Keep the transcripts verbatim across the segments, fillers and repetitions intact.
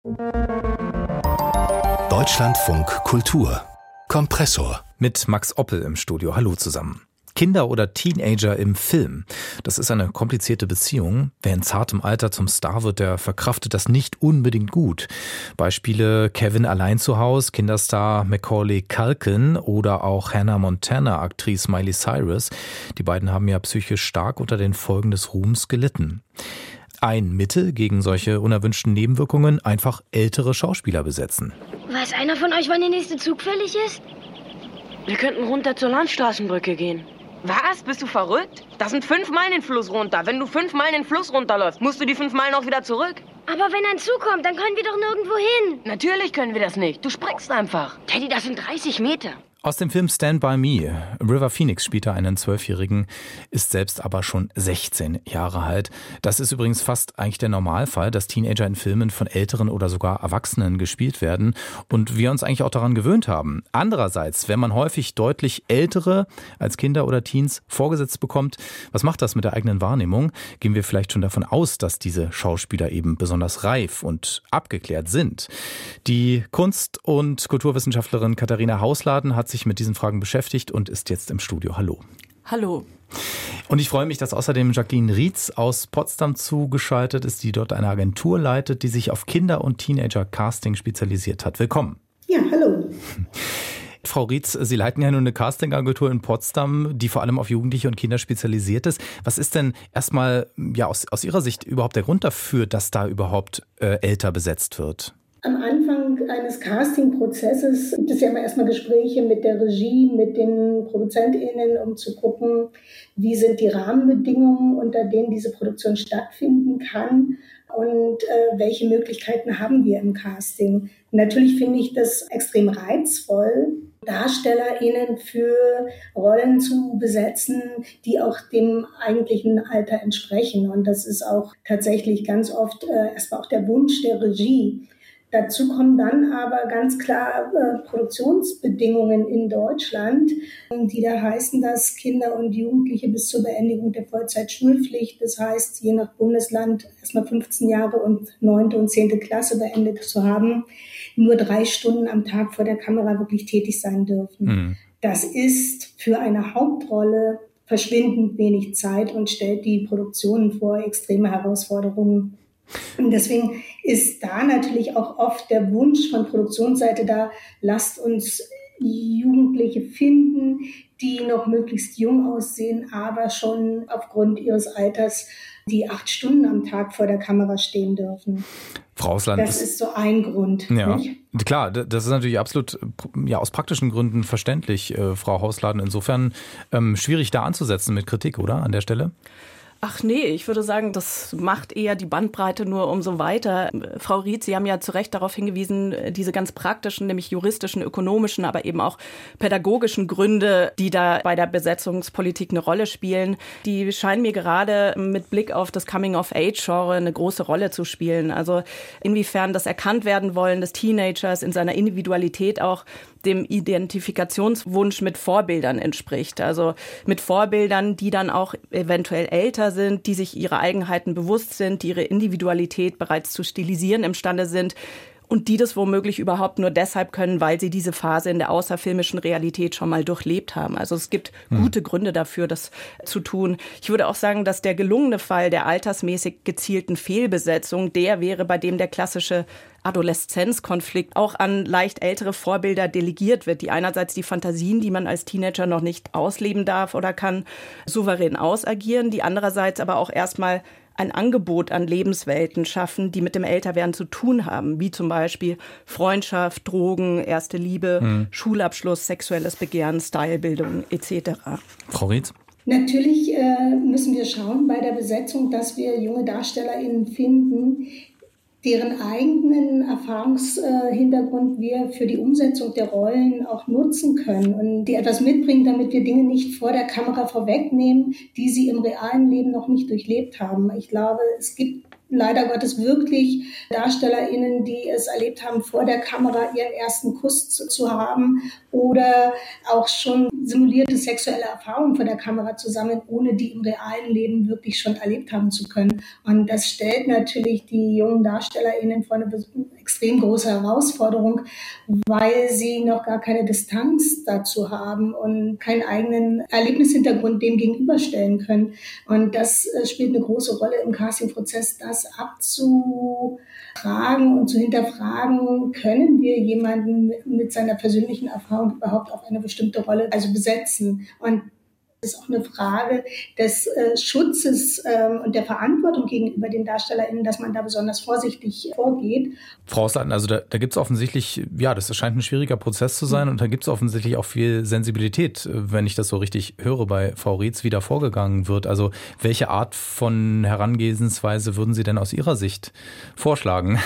Deutschlandfunk Kultur Kompressor mit Max Oppel im Studio. Hallo zusammen. Kinder oder Teenager im Film. Das ist eine komplizierte Beziehung. Wer in zartem Alter zum Star wird, der verkraftet das nicht unbedingt gut. Beispiele Kevin allein zu Hause, Kinderstar Macaulay Culkin oder auch Hannah Montana-Aktrice Miley Cyrus. Die beiden haben ja psychisch stark unter den Folgen des Ruhms gelitten. Ein Mittel gegen solche unerwünschten Nebenwirkungen: einfach ältere Schauspieler besetzen. Weiß einer von euch, wann der nächste Zug fällig ist? Wir könnten runter zur Landstraßenbrücke gehen. Was? Bist du verrückt? Das sind fünf Meilen den Fluss runter. Wenn du fünf Meilen den Fluss runterläufst, musst du die fünf Meilen auch wieder zurück. Aber wenn ein Zug kommt, dann können wir doch nirgendwo hin. Natürlich können wir das nicht. Du springst einfach. Teddy, das sind dreißig Meter. Aus dem Film Stand By Me. River Phoenix spielt da einen Zwölfjährigen, ist selbst aber schon sechzehn Jahre alt. Das ist übrigens fast eigentlich der Normalfall, dass Teenager in Filmen von Älteren oder sogar Erwachsenen gespielt werden und wir uns eigentlich auch daran gewöhnt haben. Andererseits, wenn man häufig deutlich Ältere als Kinder oder Teens vorgesetzt bekommt, was macht das mit der eigenen Wahrnehmung? Gehen wir vielleicht schon davon aus, dass diese Schauspieler eben besonders reif und abgeklärt sind? Die Kunst- und Kulturwissenschaftlerin Katharina Hausladen hat sich mit diesen Fragen beschäftigt und ist jetzt im Studio. Hallo. Hallo. Und ich freue mich, dass außerdem Jacqueline Rietz aus Potsdam zugeschaltet ist, die dort eine Agentur leitet, die sich auf Kinder- und Teenager-Casting spezialisiert hat. Willkommen. Ja, hallo. Frau Rietz, Sie leiten ja nun eine Casting-Agentur in Potsdam, die vor allem auf Jugendliche und Kinder spezialisiert ist. Was ist denn erstmal ja, aus, aus Ihrer Sicht überhaupt der Grund dafür, dass da überhaupt äh, älter besetzt wird? Am Anfang eines Casting-Prozesses gibt es ja immer erstmal Gespräche mit der Regie, mit den ProduzentInnen, um zu gucken, wie sind die Rahmenbedingungen, unter denen diese Produktion stattfinden kann und äh, welche Möglichkeiten haben wir im Casting. Natürlich finde ich das extrem reizvoll, DarstellerInnen für Rollen zu besetzen, die auch dem eigentlichen Alter entsprechen. Und das ist auch tatsächlich ganz oft äh, erstmal auch der Wunsch der Regie. Dazu kommen dann aber ganz klar äh, Produktionsbedingungen in Deutschland, die da heißen, dass Kinder und Jugendliche bis zur Beendigung der Vollzeitschulpflicht, das heißt je nach Bundesland erstmal fünfzehn Jahre und neunte und zehnte Klasse beendet zu haben, nur drei Stunden am Tag vor der Kamera wirklich tätig sein dürfen. Mhm. Das ist für eine Hauptrolle verschwindend wenig Zeit und stellt die Produktionen vor extreme Herausforderungen. Und deswegen ist da natürlich auch oft der Wunsch von Produktionsseite da, lasst uns Jugendliche finden, die noch möglichst jung aussehen, aber schon aufgrund ihres Alters die acht Stunden am Tag vor der Kamera stehen dürfen. Frau Hausladen, das ist so ein Grund. Ja, nicht? Klar, das ist natürlich absolut ja, aus praktischen Gründen verständlich, äh, Frau Hausladen. Insofern ähm, schwierig da anzusetzen mit Kritik, oder, an der Stelle? Ach nee, ich würde sagen, das macht eher die Bandbreite nur umso weiter. Frau Rietz, Sie haben ja zu Recht darauf hingewiesen, diese ganz praktischen, nämlich juristischen, ökonomischen, aber eben auch pädagogischen Gründe, die da bei der Besetzungspolitik eine Rolle spielen, die scheinen mir gerade mit Blick auf das Coming-of-Age-Genre eine große Rolle zu spielen. Also inwiefern das Erkanntwerden-Wollen des Teenagers in seiner Individualität auch dem Identifikationswunsch mit Vorbildern entspricht. Also mit Vorbildern, die dann auch eventuell älter sind, die sich ihrer Eigenheiten bewusst sind, die ihre Individualität bereits zu stilisieren imstande sind und die das womöglich überhaupt nur deshalb können, weil sie diese Phase in der außerfilmischen Realität schon mal durchlebt haben. Also es gibt hm. gute Gründe dafür, das zu tun. Ich würde auch sagen, dass der gelungene Fall der altersmäßig gezielten Fehlbesetzung der wäre, bei dem der klassische Adoleszenzkonflikt auch an leicht ältere Vorbilder delegiert wird, die einerseits die Fantasien, die man als Teenager noch nicht ausleben darf oder kann, souverän ausagieren, die andererseits aber auch erstmal ein Angebot an Lebenswelten schaffen, die mit dem Älterwerden zu tun haben, wie zum Beispiel Freundschaft, Drogen, erste Liebe, mhm. Schulabschluss, sexuelles Begehren, Stylebildung et cetera. Frau Rietz? Natürlich äh, müssen wir schauen bei der Besetzung, dass wir junge DarstellerInnen finden, deren eigenen Erfahrungshintergrund wir für die Umsetzung der Rollen auch nutzen können und die etwas mitbringen, damit wir Dinge nicht vor der Kamera vorwegnehmen, die sie im realen Leben noch nicht durchlebt haben. Ich glaube, es gibt leider Gottes wirklich DarstellerInnen, die es erlebt haben, vor der Kamera ihren ersten Kuss zu, zu haben oder auch schon simulierte sexuelle Erfahrungen vor der Kamera zu sammeln, ohne die im realen Leben wirklich schon erlebt haben zu können. Und das stellt natürlich die jungen DarstellerInnen vor eine extrem große Herausforderung, weil sie noch gar keine Distanz dazu haben und keinen eigenen Erlebnishintergrund dem gegenüberstellen können. Und das äh, spielt eine große Rolle im Castingprozess, das abzufragen und zu hinterfragen, können wir jemanden mit seiner persönlichen Erfahrung überhaupt auf eine bestimmte Rolle also besetzen. Und das ist auch eine Frage des äh, Schutzes ähm, und der Verantwortung gegenüber den DarstellerInnen, dass man da besonders vorsichtig vorgeht. Frau Oslatten, also da, da gibt es offensichtlich, ja, das scheint ein schwieriger Prozess zu sein und da gibt es offensichtlich auch viel Sensibilität, wenn ich das so richtig höre bei Frau Rietz, wie da vorgegangen wird. Also welche Art von Herangehensweise würden Sie denn aus Ihrer Sicht vorschlagen?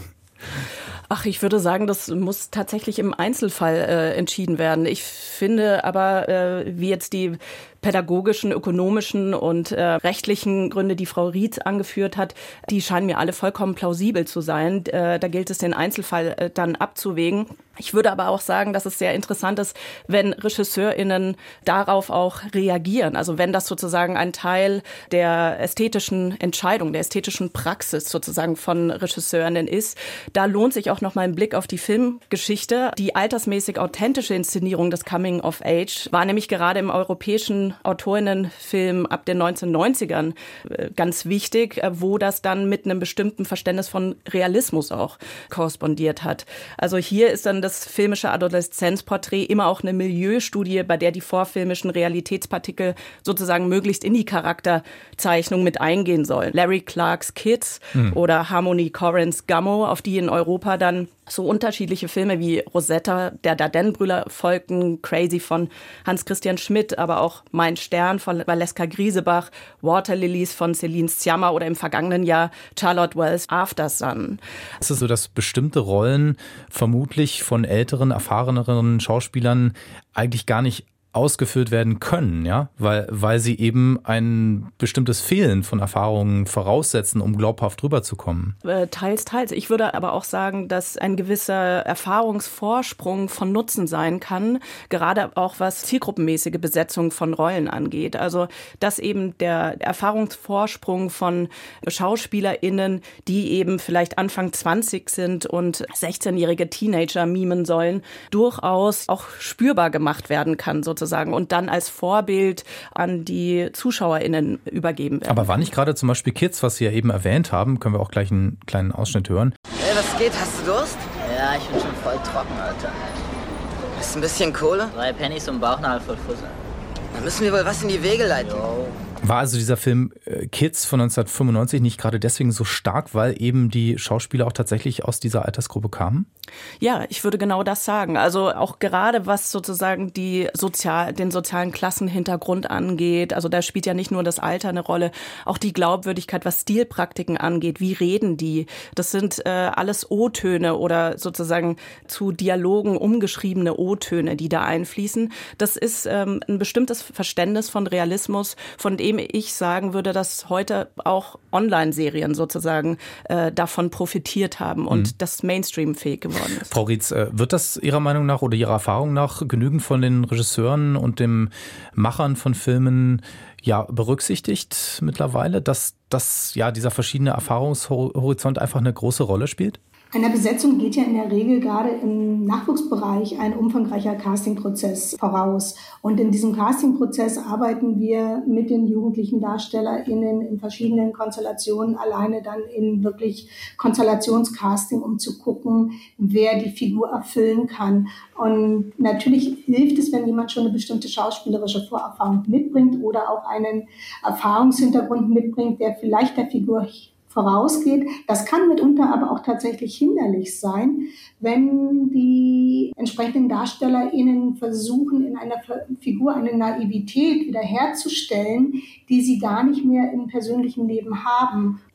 Ach, ich würde sagen, das muss tatsächlich im Einzelfall äh, entschieden werden. Ich finde aber, äh, wie jetzt die pädagogischen, ökonomischen und äh, rechtlichen Gründe, die Frau Rietz angeführt hat, die scheinen mir alle vollkommen plausibel zu sein. Äh, da gilt es, den Einzelfall äh, dann abzuwägen. Ich würde aber auch sagen, dass es sehr interessant ist, wenn RegisseurInnen darauf auch reagieren. Also wenn das sozusagen ein Teil der ästhetischen Entscheidung, der ästhetischen Praxis sozusagen von RegisseurInnen ist. Da lohnt sich auch noch mal ein Blick auf die Filmgeschichte. Die altersmäßig authentische Inszenierung des Coming of Age war nämlich gerade im europäischen Autorinnenfilm ab den neunzehnhundertneunzigern ganz wichtig, wo das dann mit einem bestimmten Verständnis von Realismus auch korrespondiert hat. Also hier ist dann das filmische Adoleszenzporträt immer auch eine Milieustudie, bei der die vorfilmischen Realitätspartikel sozusagen möglichst in die Charakterzeichnung mit eingehen sollen. Larry Clarks Kids hm. oder Harmony Korins Gummo, auf die in Europa dann so unterschiedliche Filme wie Rosetta, der Dardenne-Brüder folgten, Crazy von Hans-Christian Schmidt, aber auch Mein Stern von Valeska Griesebach, Water Lilies von Celine Sciamma oder im vergangenen Jahr Charlotte Wells' After Sun. Es ist so, dass bestimmte Rollen vermutlich von älteren, erfahreneren Schauspielern eigentlich gar nicht ausgeführt werden können, ja, weil, weil sie eben ein bestimmtes Fehlen von Erfahrungen voraussetzen, um glaubhaft rüberzukommen. Äh, teils, teils. Ich würde aber auch sagen, dass ein gewisser Erfahrungsvorsprung von Nutzen sein kann, gerade auch was zielgruppenmäßige Besetzung von Rollen angeht. Also, dass eben der Erfahrungsvorsprung von SchauspielerInnen, die eben vielleicht Anfang zwanzig sind und sechzehnjährige Teenager mimen sollen, durchaus auch spürbar gemacht werden kann, sozusagen. Sozusagen, und dann als Vorbild an die ZuschauerInnen übergeben werden. Aber war nicht gerade zum Beispiel Kids, was Sie ja eben erwähnt haben, können wir auch gleich einen kleinen Ausschnitt hören. Hey, was geht? Hast du Durst? Ja, ich bin schon voll trocken, Alter. Hast du ein bisschen Kohle? Drei Pennies und Bauchnabel voll Fussel. Dann müssen wir wohl was in die Wege leiten. Jo. War also dieser Film Kids von neunzehnhundertfünfundneunzig nicht gerade deswegen so stark, weil eben die Schauspieler auch tatsächlich aus dieser Altersgruppe kamen? Ja, ich würde genau das sagen. Also auch gerade was sozusagen die sozial, den sozialen Klassenhintergrund angeht. Also da spielt ja nicht nur das Alter eine Rolle, auch die Glaubwürdigkeit, was Stilpraktiken angeht. Wie reden die? Das sind äh, alles O-Töne oder sozusagen zu Dialogen umgeschriebene O-Töne, die da einfließen. Das ist ähm, ein bestimmtes Verständnis von Realismus, von dem ich sagen würde, dass heute auch Online-Serien sozusagen äh, davon profitiert haben und mhm. das Mainstream-fähig geworden ist. Frau Rietz, äh, wird das Ihrer Meinung nach oder Ihrer Erfahrung nach genügend von den Regisseuren und den Machern von Filmen ja berücksichtigt mittlerweile, dass, dass ja dieser verschiedene Erfahrungshorizont einfach eine große Rolle spielt? Einer Besetzung geht ja in der Regel gerade im Nachwuchsbereich ein umfangreicher Castingprozess voraus. Und in diesem Castingprozess arbeiten wir mit den jugendlichen DarstellerInnen in verschiedenen Konstellationen, alleine dann in wirklich Konstellationscasting, um zu gucken, wer die Figur erfüllen kann. Und natürlich hilft es, wenn jemand schon eine bestimmte schauspielerische Vorerfahrung mitbringt oder auch einen Erfahrungshintergrund mitbringt, der vielleicht der Figur vorausgeht. Das kann mitunter aber auch tatsächlich hinderlich sein, wenn die entsprechenden DarstellerInnen versuchen, in einer Figur eine Naivität wiederherzustellen, die sie gar nicht mehr im persönlichen Leben haben.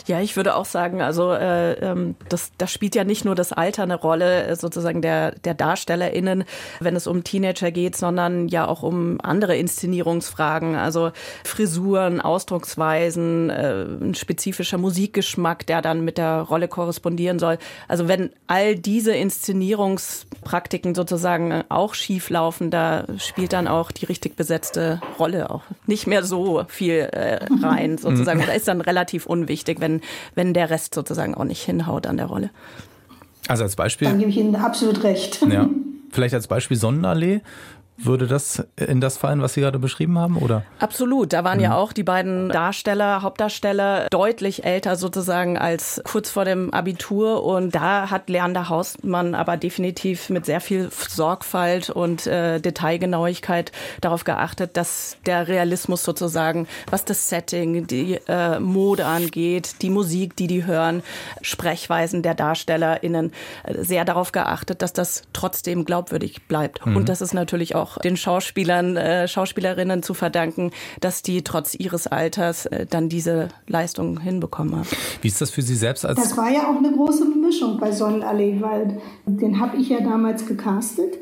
Ja, ich würde auch sagen, also äh, das, das spielt ja nicht nur das Alter eine Rolle, sozusagen der, der DarstellerInnen, wenn es um Teenager geht, sondern ja auch um andere Inszenierungsfragen, also Frisuren, Ausdrucksweisen, äh, ein spezifischer Musikgeschmack, der dann mit der Rolle korrespondieren soll. Also wenn all diese Inszenierungspraktiken sozusagen auch schief laufen, da spielt dann auch die richtig besetzte Rolle auch nicht mehr so viel äh, rein, sozusagen. Da ist dann relativ unwichtig, wenn, wenn der Rest sozusagen auch nicht hinhaut an der Rolle. Also als Beispiel. Dann gebe ich Ihnen absolut recht. Ja, vielleicht als Beispiel Sonnenallee. Würde das in das fallen, was Sie gerade beschrieben haben, oder? Absolut. Da waren mhm. ja auch die beiden Darsteller, Hauptdarsteller deutlich älter sozusagen als kurz vor dem Abitur. Und da hat Leander Hausmann aber definitiv mit sehr viel Sorgfalt und äh, Detailgenauigkeit darauf geachtet, dass der Realismus sozusagen, was das Setting, die äh, Mode angeht, die Musik, die die hören, Sprechweisen der DarstellerInnen, äh, sehr darauf geachtet, dass das trotzdem glaubwürdig bleibt. Mhm. Und das ist natürlich auch den Schauspielern, äh, Schauspielerinnen zu verdanken, dass die trotz ihres Alters äh, dann diese Leistung hinbekommen haben. Wie ist das für Sie selbst als... Das war ja auch eine große Mischung bei Sonnenallee, weil den habe ich ja damals gecastet.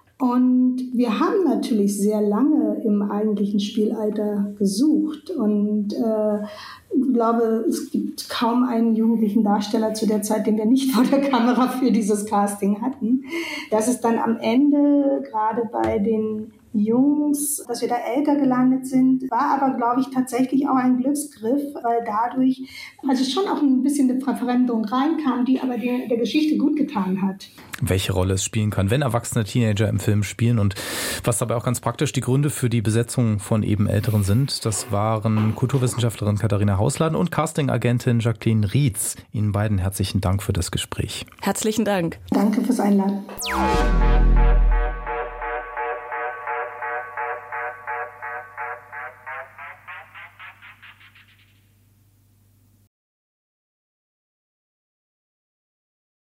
Und wir haben natürlich sehr lange im eigentlichen Spielalter gesucht. Und äh, ich glaube, es gibt kaum einen jugendlichen Darsteller zu der Zeit, den wir nicht vor der Kamera für dieses Casting hatten. Dass es dann am Ende, gerade bei den Jungs, dass wir da älter gelandet sind, war aber, glaube ich, tatsächlich auch ein Glücksgriff, weil dadurch also schon auch ein bisschen eine Verfremdung reinkam, die aber der, der Geschichte gut getan hat. Welche Rolle es spielen kann, wenn erwachsene Teenager im Film spielen und was dabei auch ganz praktisch die Gründe für die Besetzung von eben Älteren sind. Das waren Kulturwissenschaftlerin Katharina Hausladen und Castingagentin Jacqueline Rietz. Ihnen beiden herzlichen Dank für das Gespräch. Herzlichen Dank. Danke fürs Einladen.